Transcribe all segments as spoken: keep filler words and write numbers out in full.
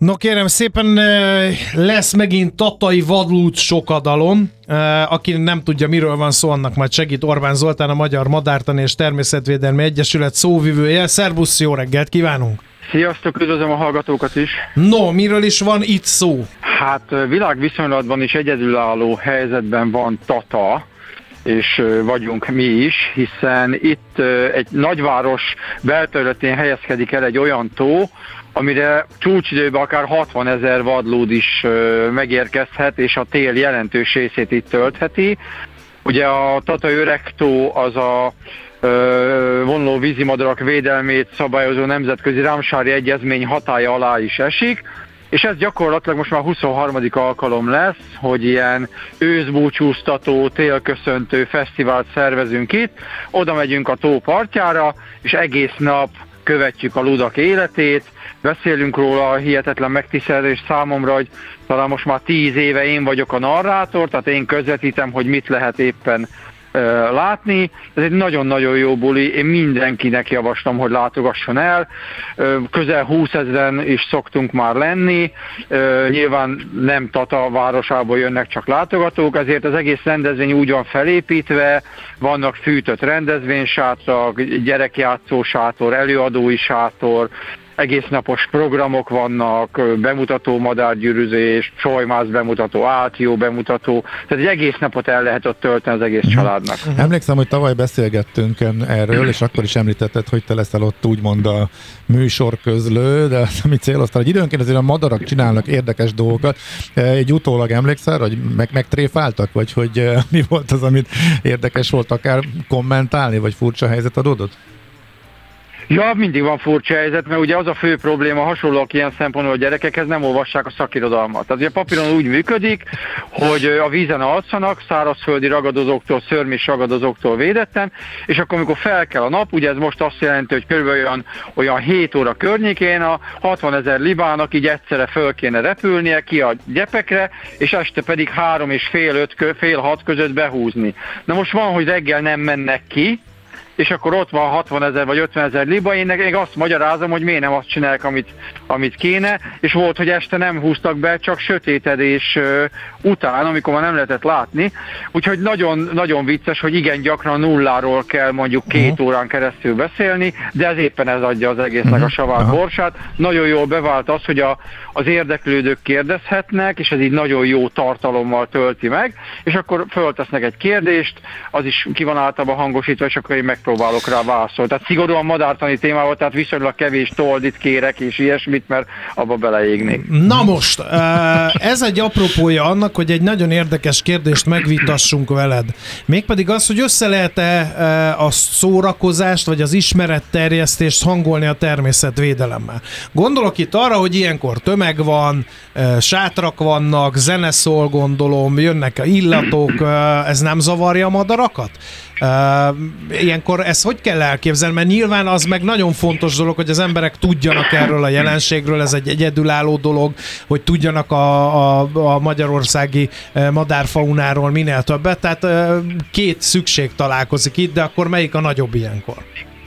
No kérem szépen, lesz megint tatai vadlúc sokadalom. Aki nem tudja, miről van szó, annak majd segít Orbán Zoltán, a Magyar Madártani és Természetvédelmi Egyesület szóvivője. Szerbusz, jó reggelt kívánunk! Sziasztok, üdvözlöm a hallgatókat is! No, miről is van itt szó? Hát világviszonylatban is egyedülálló helyzetben van Tata, és vagyunk mi is, hiszen itt egy nagyváros belterületén helyezkedik el egy olyan tó, amire csúcsidőben akár hatvanezer vadlúd is megérkezhet, és a tél jelentős részét itt töltheti. Ugye a Tatai Öregtó az a vonuló vízimadarak védelmét szabályozó nemzetközi Ramsári Egyezmény hatálya alá is esik, és ez gyakorlatilag most már huszonharmadik alkalom lesz, hogy ilyen őszbúcsúztató, télköszöntő fesztivált szervezünk itt. Oda megyünk a tó partjára, és egész nap követjük a ludak életét, beszélünk róla, a hihetetlen megtiszteltetés számomra, hogy talán most már tíz éve én vagyok a narrátor, tehát én közvetítem, hogy mit lehet éppen látni. Ez egy nagyon-nagyon jó buli, én mindenkinek javaslom, hogy látogasson el. Közel húszezren is szoktunk már lenni, nyilván nem Tata városából jönnek csak látogatók, ezért az egész rendezvény úgy van felépítve, vannak fűtött rendezvénysátrak, gyerekjátszó sátor, előadói sátor, egész napos programok vannak, bemutató madárgyűrűzés, csojmász bemutató, átjó bemutató, tehát egy egész napot el lehet ott tölteni az egész családnak. Emlékszem, hogy tavaly beszélgettünk erről, és akkor is említetted, hogy te leszel ott úgymond a műsorközlő, de amit céloztál, hogy időnként azért a madarak csinálnak érdekes dolgokat. Egy utólag emlékszel, hogy meg, megtréfáltak, vagy hogy mi volt az, amit érdekes volt akár kommentálni, vagy furcsa helyzet adódott? Ja, mindig van furcsa helyzet, mert ugye az a fő probléma, hasonlóak ilyen szempontból, a gyerekekhez nem olvassák a szakirodalmat. Tehát ugye a papíron úgy működik, hogy a vízen alszanak, szárazföldi ragadozóktól, szörmés ragadozóktól védetten, és akkor amikor fel kell a nap, ugye ez most azt jelenti, hogy körülbelül olyan, olyan hét óra környékén a hatvanezer libának így egyszerre föl kéne repülnie ki a gyepekre, és este pedig három és fél, öt, fél hat között behúzni. Na most van, hogy reggel nem mennek ki, és akkor ott van hatvanezer vagy ötvenezer liba, én még azt magyarázom, hogy miért nem azt csinálják, amit, amit kéne, és volt, hogy este nem húztak be, csak sötétedés után, amikor már nem lehetett látni, úgyhogy nagyon, nagyon vicces, hogy igen, gyakran nulláról kell mondjuk két uh-huh. órán keresztül beszélni, de ez éppen ez adja az egésznek uh-huh. a savát uh-huh. borsát. Nagyon jól bevált az, hogy a, az érdeklődők kérdezhetnek, és ez így nagyon jó tartalommal tölti meg, és akkor föltesznek egy kérdést, az is ki van általában hangosítva, és akkor én meg próbálok rá válaszolni. Tehát szigorúan madártani témával, tehát viszonylag kevés toldit kérek és ilyesmit, mert abba beleégnék. Na most, ez egy apropója annak, hogy egy nagyon érdekes kérdést megvitassunk veled. Mégpedig az, hogy össze lehet-e a szórakozást, vagy az ismeretterjesztést hangolni a természetvédelemmel. Gondolok itt arra, hogy ilyenkor tömeg van, sátrak vannak, zene szól, gondolom, jönnek a illatok, ez nem zavarja a madarakat? Uh, ilyenkor ezt hogy kell elképzelni? Mert nyilván az meg nagyon fontos dolog, hogy az emberek tudjanak erről a jelenségről, ez egy egyedülálló dolog, hogy tudjanak a, a, a magyarországi madárfaunáról minél többet, tehát uh, két szükség találkozik itt, de akkor melyik a nagyobb ilyenkor?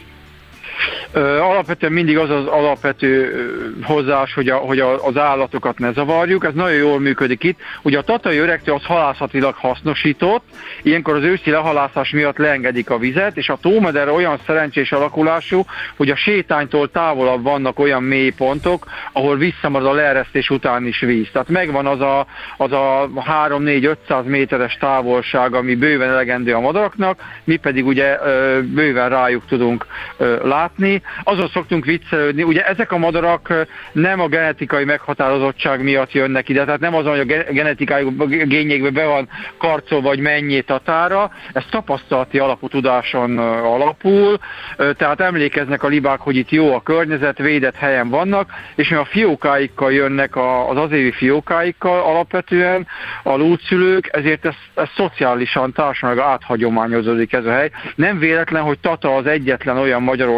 Alapvetően mindig az az alapvető hozzáállás, hogy, a, hogy a, az állatokat ne zavarjuk, ez nagyon jól működik itt. Ugye a Tatai Öregtó az halászatilag hasznosított, ilyenkor az őszi lehalászás miatt leengedik a vizet, és a tómeder olyan szerencsés alakulású, hogy a sétánytól távolabb vannak olyan mély pontok, ahol visszamarad a leeresztés után is víz. Tehát megvan az a, az a három-négy-ötszáz méteres távolság, ami bőven elegendő a madaraknak, mi pedig ugye bőven rájuk tudunk látni. Azon szoktunk viccelődni, ugye ezek a madarak nem a genetikai meghatározottság miatt jönnek ide, tehát nem azon, hogy a genetikai génjékben be van karcolva, vagy mennyi Tatára, ez tapasztalati alapú tudáson alapul, tehát emlékeznek a libák, hogy itt jó a környezet, védett helyen vannak, és mi a fiókáikkal jönnek, az azévi fiókáikkal alapvetően a lúdszülők, ezért ez, ez szociálisan, társadalmilag áthagyományozódik ez a hely. Nem véletlen, hogy Tata az egyetlen olyan magyarországi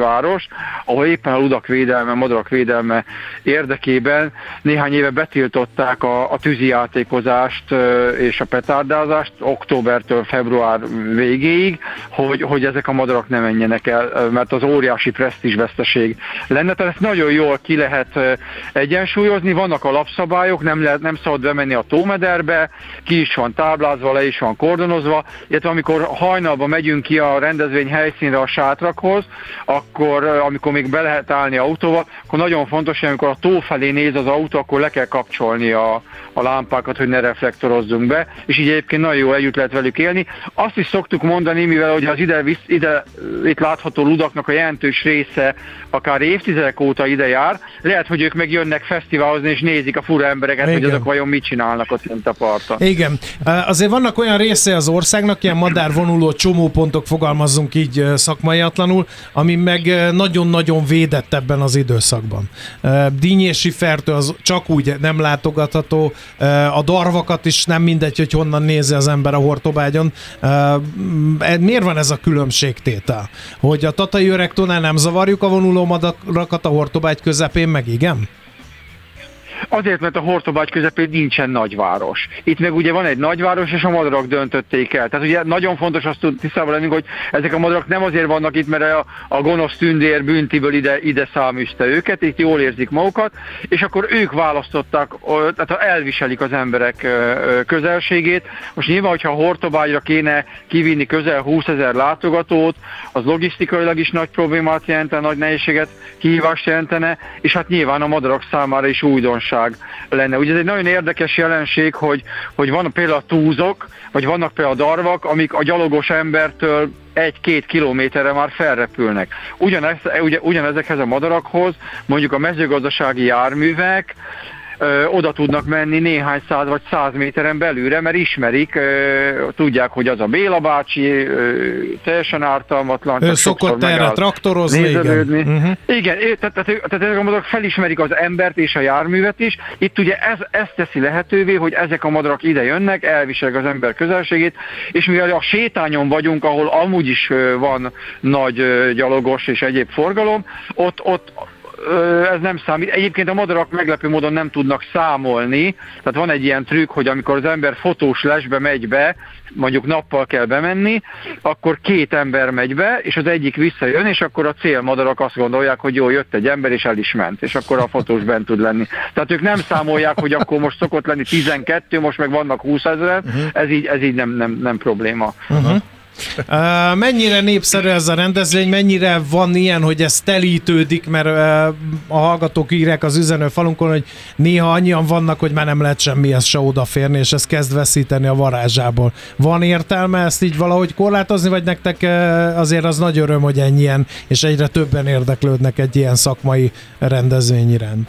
város, ahol éppen a ludak védelme, madarak védelme érdekében néhány éve betiltották a, a tűzijátékozást és a petárdázást októbertől február végéig, hogy, hogy ezek a madarak ne menjenek el, mert az óriási presztízsveszteség lenne. Tehát ezt nagyon jól ki lehet egyensúlyozni, vannak alapszabályok, nem, lehet, nem szabad bemenni a tómederbe, ki is van táblázva, le is van kordonozva, illetve amikor hajnalban megyünk ki a rendezvény helyszínre a sátrakhoz, akkor amikor még be lehet állni autóval, akkor nagyon fontos, hogy amikor a tó felé néz az autó, akkor le kell kapcsolni a, a lámpákat, hogy ne reflektorozzunk be, és így egyébként nagyon jól együtt lehet velük élni. Azt is szoktuk mondani, mivel hogy az ide, ide itt látható ludaknak a jelentős része akár évtizedek óta ide jár, lehet, hogy ők meg jönnek fesztiválhozni, és nézik a fura embereket, igen, hogy azok vajon mit csinálnak ott fent a parton. Igen. Azért vannak olyan része az országnak, ilyen madárvonuló csomópontok, fogalmazzunk így szakmaiatlanul, ami meg nagyon-nagyon védett ebben az időszakban. Dínyési Fertő az csak úgy nem látogatható, a darvakat is nem mindegy, hogy honnan nézi az ember a Hortobágyon. Miért van ez a különbségtétel? Hogy a Tatai Öregtónál nem zavarjuk a vonuló madarakat, a Hortobágy közepén meg igen? Azért, mert a Hortobágy közepén nincsen nagyváros. Itt meg ugye van egy nagyváros, és a madarak döntötték el. Tehát ugye nagyon fontos azt tisztában lennünk, hogy ezek a madarak nem azért vannak itt, mert a, a gonosz tündér Bűntiből ide, ide száműzte őket, itt jól érzik magukat, és akkor ők választották, tehát elviselik az emberek közelségét. Most nyilván, hogyha a Hortobágyra kéne kivinni közel húszezer látogatót, az logisztikailag is nagy problémát jelentene, nagy nehézséget, kihívást jelentene, és hát nyilván a madarak számára is újdonság lenne. Ugye ez egy nagyon érdekes jelenség, hogy, hogy van például a túzok, vagy vannak például a darvak, amik a gyalogos embertől egy-két kilométerre már felrepülnek. Ugyanez, ugye, ugyanezekhez a madarakhoz mondjuk a mezőgazdasági járművek Ö, oda tudnak menni néhány száz vagy száz méteren belülre, mert ismerik, ö, tudják, hogy az a Béla bácsi, ö, teljesen ártalmatlan. Ő szokott erre traktorozni, igen. Uh-huh. Igen, tehát, tehát, tehát ezek a madarak felismerik az embert és a járművet is. Itt ugye ez, ez teszi lehetővé, hogy ezek a madarak ide jönnek, elviselik az ember közelségét, és mivel a sétányon vagyunk, ahol amúgy is van nagy gyalogos és egyéb forgalom, ott, ott ez nem számít. Egyébként a madarak meglepő módon nem tudnak számolni, tehát van egy ilyen trükk, hogy amikor az ember fotós lesbe megy be, mondjuk nappal kell bemenni, akkor két ember megy be, és az egyik visszajön, és akkor a célmadarak azt gondolják, hogy jó, jött egy ember, és el is ment, és akkor a fotós bent tud lenni. Tehát ők nem számolják, hogy akkor most szokott lenni tizenkettő, most meg vannak húszezer, uh-huh. ez így, ez így nem, nem, nem probléma. Uh-huh. Uh, mennyire népszerű ez a rendezvény, mennyire van ilyen, hogy ez telítődik, mert uh, a hallgatók írják az üzenőfalunkon, hogy néha annyian vannak, hogy már nem lehet semmihez se odaférni, és ez kezd veszíteni a varázsából. Van értelme ezt így valahogy korlátozni, vagy nektek uh, azért az nagy öröm, hogy ennyien, és egyre többen érdeklődnek egy ilyen szakmai rendezvény iránt?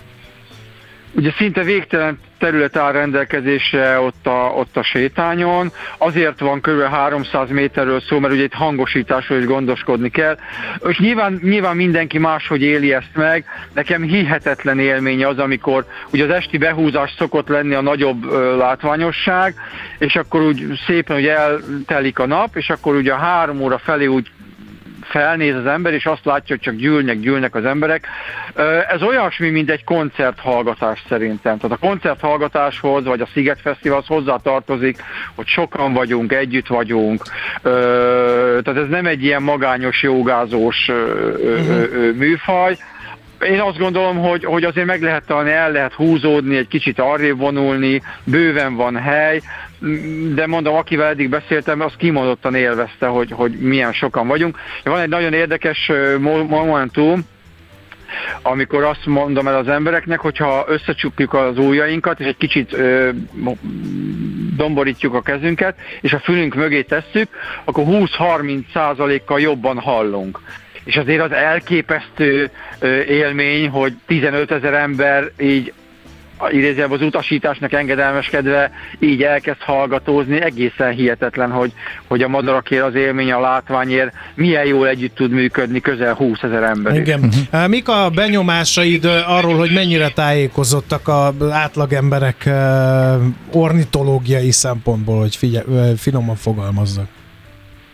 Ugye szinte végtelen terület áll rendelkezésre ott a, ott a sétányon, azért van kb. háromszáz méterről szó, mert ugye itt hangosításról is gondoskodni kell, és nyilván, nyilván mindenki máshogy éli ezt meg. Nekem hihetetlen élmény az, amikor ugye az esti behúzás szokott lenni a nagyobb ö, látványosság, és akkor úgy szépen ugye eltelik a nap, és akkor ugye a három óra felé úgy felnéz az ember, és azt látja, hogy csak gyűlnek, gyűlnek az emberek. Ez olyasmi, mint egy koncerthallgatás szerintem. Tehát a koncerthallgatáshoz, vagy a Sziget Fesztiválhoz hozzá tartozik, hogy sokan vagyunk, együtt vagyunk. Tehát ez nem egy ilyen magányos, jogázós uh-huh. műfaj. Én azt gondolom, hogy, hogy azért meg lehet találni, el lehet húzódni, egy kicsit arrébb vonulni, bőven van hely, de mondom, akivel eddig beszéltem, az kimondottan élvezte, hogy, hogy milyen sokan vagyunk. Van egy nagyon érdekes momentum, amikor azt mondom el az embereknek, hogyha összecsukjuk az ujjainkat, és egy kicsit ö, domborítjuk a kezünket, és a fülünk mögé tesszük, akkor húsz-harminc százalékkal jobban hallunk. És azért az elképesztő élmény, hogy tizenötezer ember így idézőjelben az utasításnak engedelmeskedve így elkezd hallgatózni, egészen hihetetlen, hogy, hogy a madarakért, az élmény, a látványért milyen jól együtt tud működni közel húszezer ember. Igen. Uh-huh. Mik a benyomásaid arról, hogy mennyire tájékozottak az átlagemberek ornitológiai szempontból, hogy figyel, finoman fogalmazzak?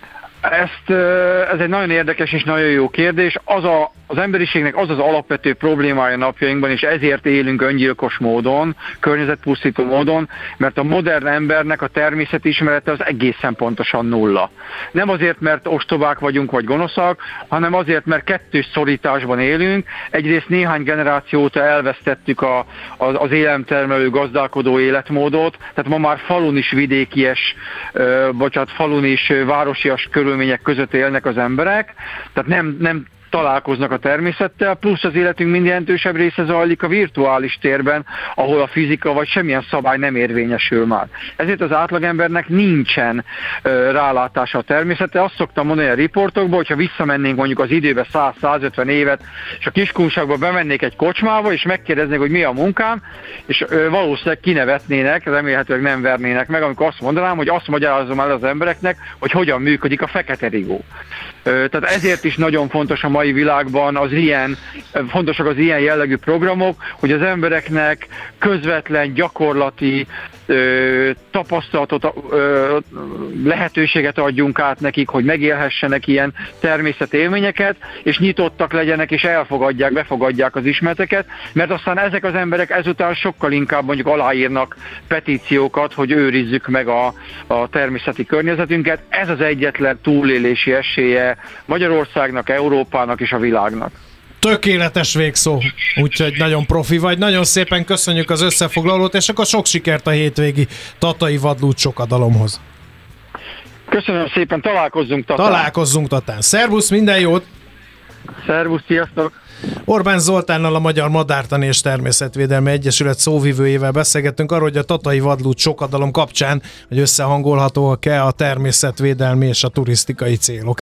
Ezt, ez egy nagyon érdekes és nagyon jó kérdés. Az a, az emberiségnek az az alapvető problémája napjainkban, és ezért élünk öngyilkos módon, környezetpusztító módon, mert a modern embernek a természetismerete az egészen pontosan nulla. Nem azért, mert ostobák vagyunk vagy gonoszak, hanem azért, mert kettős szorításban élünk. Egyrészt néhány generáció óta elvesztettük a, az, az élelemtermelő gazdálkodó életmódot, tehát ma már falun is vidékies, bocsánat, falun is városias körülmények között élnek az emberek, tehát nem, nem találkoznak a természettel, plusz az életünk minden jelentősebb része zajlik a virtuális térben, ahol a fizika vagy semmilyen szabály nem érvényesül már. Ezért az átlagembernek nincsen ö, rálátása a természetre. Azt szoktam mondani a riportokban, hogyha visszamennénk mondjuk az időbe száz-százötven évet, és a kiskunságba bemennék egy kocsmába, és megkérdeznék, hogy mi a munkám, és ö, valószínűleg kinevetnének, remélhetőleg nem vernének meg, amikor azt mondanám, hogy azt magyarázom el az embereknek, hogy hogyan működik a fekete rigó. Ö, tehát ezért is nagyon fontos a mai világban az ilyen, fontosak az ilyen jellegű programok, hogy az embereknek közvetlen, gyakorlati ö, tapasztalatot, ö, lehetőséget adjunk át nekik, hogy megélhessenek ilyen természetélményeket, és nyitottak legyenek, és elfogadják, befogadják az ismereteket, mert aztán ezek az emberek ezután sokkal inkább mondjuk aláírnak petíciókat, hogy őrizzük meg a, a természeti környezetünket. Ez az egyetlen túlélési esélye Magyarországnak, Európának és a világnak. Tökéletes végszó, úgyhogy nagyon profi vagy. Nagyon szépen köszönjük az összefoglalót, és akkor sok sikert a hétvégi tatai vadlúd sokadalomhoz. Köszönöm szépen, találkozzunk Tatán. Találkozzunk Tatán. Szervusz, minden jót! Szervusz, sziasztok! Orbán Zoltánnal, a Magyar Madártani és Természetvédelmi Egyesület szóvivőjével beszélgettünk arról, hogy a tatai vadlúd sokadalom kapcsán, hogy összehangolhatóak-e a természetvédelmi és a turisztikai célok.